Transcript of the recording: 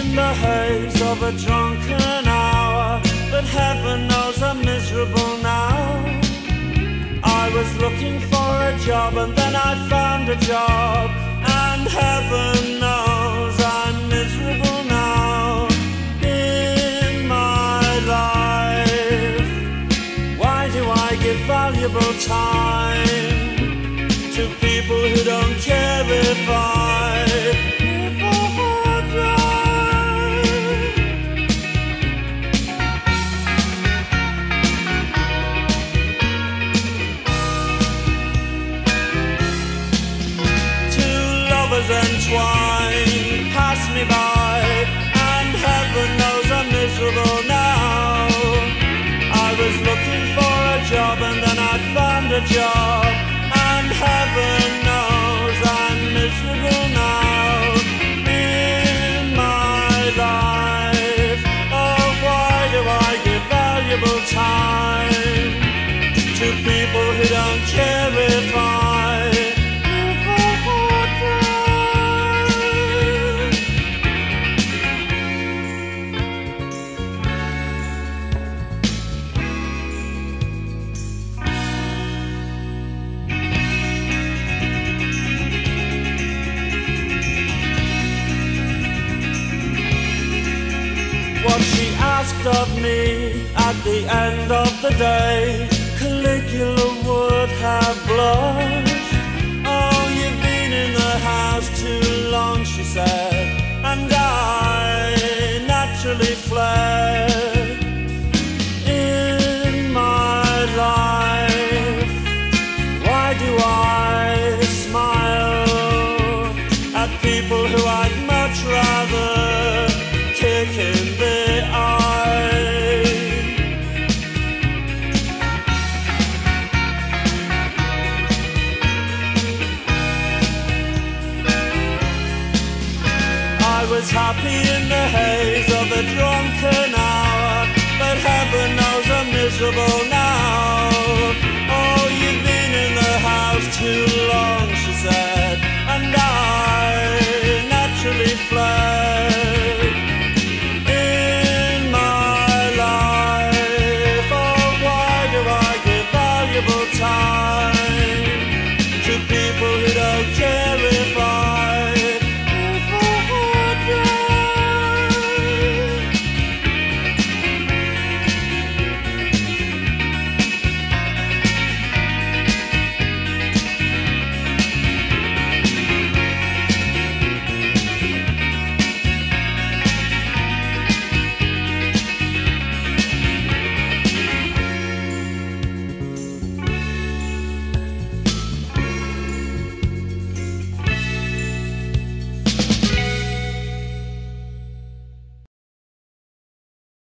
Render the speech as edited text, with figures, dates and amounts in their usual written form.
in the haze of a drunken hour, but heaven knows I'm miserable now. I was looking for a job and then I found a job, and heaven knows I'm miserable now in my life. Why do I give valuable time to people who don't care if I live or die? Two lovers entwined pass me by, and heaven knows I'm miserable now. I was looking for a job and then I found a job, and heaven knows I'm miserable now in my life. Oh, why do I give valuable time to people who don't care if I live or die? What she asked of me at the end of the day, Caligula would have blushed. Oh, you've been in the house too long, she said, and I naturally fled. In my life, why do I smile at people who I'd much rather kick in the eye? I was happy in the haze of a drunken hour, but heaven knows I'm miserable